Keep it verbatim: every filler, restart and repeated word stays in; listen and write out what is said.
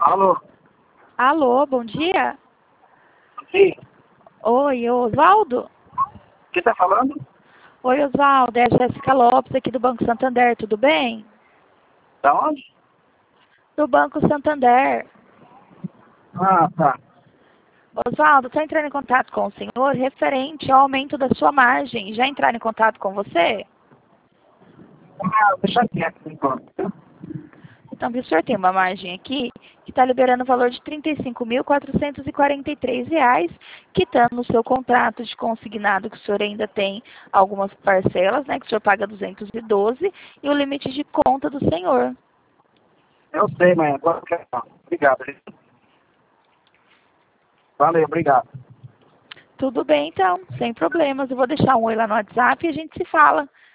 Alô? Alô, bom dia. Sim. Oi, Oswaldo? Quem tá falando? Oi, Oswaldo, é a Jéssica Lopes aqui do Banco Santander, tudo bem? Da onde? Do Banco Santander. Ah, tá. Oswaldo, estou entrando em contato com o senhor referente ao aumento da sua margem. Já entraram em contato com você? Ah, deixa quieto por enquanto. Então, viu, o senhor tem uma margem aqui que está liberando o valor de trinta e cinco mil quatrocentos e quarenta e três reais, quitando o seu contrato de consignado, que o senhor ainda tem algumas parcelas, né, que o senhor paga duzentos e doze, e o limite de conta do senhor. Eu sei, mãe. Agora eu quero. Obrigado. Valeu, obrigado. Tudo bem, então, sem problemas. Eu vou deixar um oi lá no WhatsApp e a gente se fala.